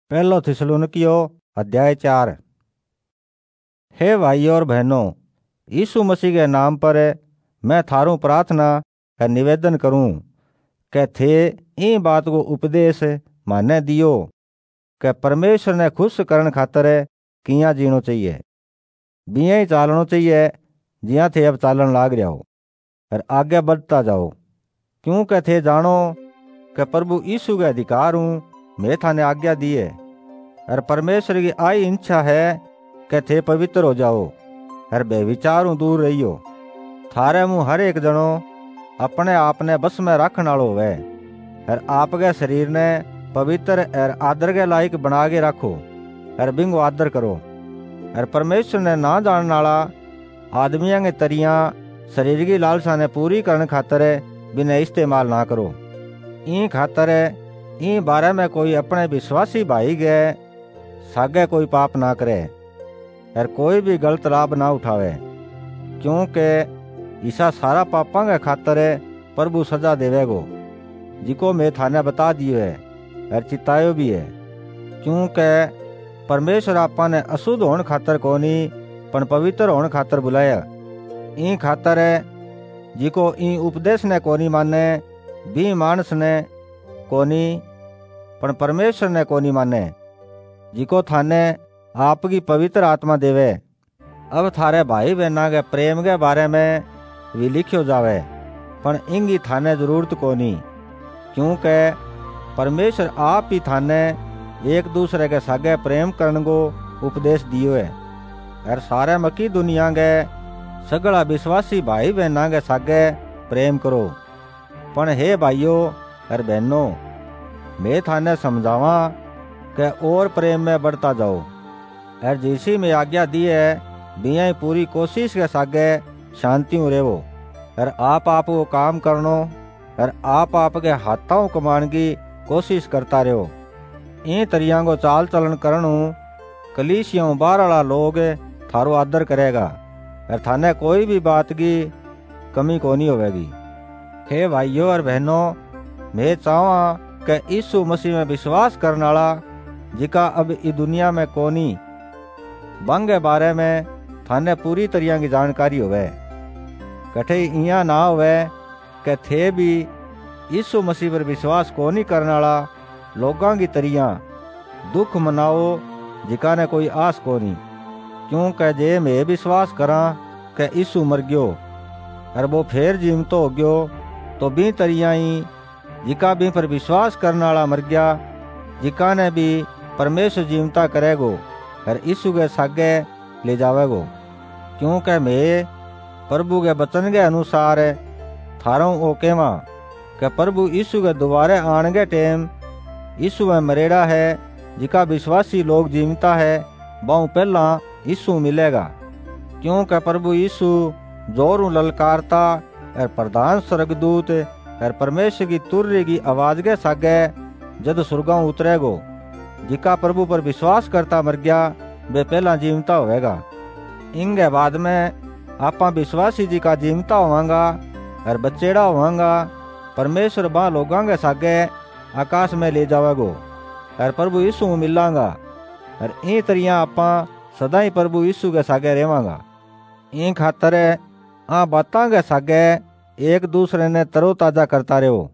पहलो थिस्सलुनीकियों अध्याय 4। हे भाइयों और बहनों, यीशु मसीह के नाम पर मैं थारू प्रार्थना का निवेदन करूं कि थे इन बात को उपदेश माने दियो कि परमेश्वर ने खुश करने खातर किया जीनो चाहिए, बिया ही चालनो चाहिए जिया थे अब चालन लाग रहा हो और आगे बढ़ता जाओ, क्योंकि थे जानो कि प्रभु यीशु के अधिकार हूँ मैं थाने आज्ञा दी है। और परमेश्वर की आई इच्छा है कि थे पवित्र हो जाओ और बेविचारों दूर रहियो। थारे मुँह हर एक जनो अपने आप ने बस में रखने वालो होवे और आपके शरीर ने पवित्र और आदर के लायक बना के रखो और बिंगो आदर करो। और परमेश्वर ने ना जानने वाला आदमियों के तरिया शरीर की लालसा ने पूरी करने खातर बिना इस्तेमाल ना करो। इन खातर इन बारे में कोई अपने विश्वासी भाई के सागे कोई पाप ना करे और कोई भी गलत लाभ ना उठावे, क्योंकि ईसा सारा पापा के खातर प्रभु सजा देवेगो, जिको मैं थाने बता दियो है और चितायो भी है। क्योंकि परमेश्वर आपा ने अशुद्ध होने खातर कोनी पण पवित्र होने खातर बुलाया। इन खातर जिको इन उपदेश ने कोनी माने भी मानस ने कोनी पण परमेश्वर ने कोनी माने, जिको थाने आपकी पवित्र आत्मा देवे। अब थारे भाई बहना के प्रेम के बारे में भी लिखियो जावे, पण इंगी थाने जरूरत कोनी, क्योंकि परमेश्वर आप ही थाने एक दूसरे के सागे प्रेम करने को उपदेश दियो है। और सारे मकी दुनिया के सगला विश्वासी भाई बहना के सागे प्रेम करो। पण हे भाइयों और बहनों, मैं थाने समझावा कि और प्रेम में बढ़ता जाओ और जिसी में आज्ञा दी है बिया ही पूरी कोशिश के सागे शांति रहो और आप को काम करनो और आप के हाथों कमाने की कोशिश करता रहो। इन तरिया को चाल चलन करनू कलीसियाओं बाहर वाला लोग थारो आदर करेगा और थाने कोई भी बात की कमी कोनी होवेगी। हे भाइयों और बहनों, मैं चाहवा कि यीशु मसीह में विश्वास करने वाला जिका अब इस दुनिया में कोनी बंगे बारे में थाने पूरी तरिया की जानकारी होवे। कठे इया ना होवे कि थे भी यीशु मसीह पर विश्वास कोनी करने वाला लोगों की तरिया दुख मनाओ जिका ने कोई आस कोनी। क्योंकि जे मैं विश्वास करा कि यीशु मर गयो और वो फिर जीवतो हो गयो, तो भी तरिया ही जिका भी पर विश्वास करने वाला मर गया, जिका ने भी परमेश्वर जीवता करेगो और यीशु के सागे ले जावेगो। क्योंकि मैं प्रभु के वचन के अनुसार थारों ओ कहवा कि प्रभु यीशु के दोबारे आने के टाइम यीशु में मरेड़ा है, जिका विश्वासी लोग जीवता है बहु पहला यीशु मिलेगा। क्योंकि प्रभु यीशु जोरों ललकारता और प्रधान स्वर्गदूत और परमेश्वर की तुर्री की आवाज के सागे जद सुर्गाओं उतरेगो, जिका प्रभु पर विश्वास करता मर गया वे पहला जीवता होवेगा। इनके बाद में आपा विश्वासी जी का जीवता होवांगा और बचेड़ा होवांगा। परमेश्वर बा लोगों के सागे आकाश में ले जावेगो और प्रभु यीशु में मिलांगा और इन तरिया आपा सदा ही प्रभु यीशु के सागे रहेवांगा। इन खातर आ बातां के सागे एक दूसरे ने तरोताजा करता रहो।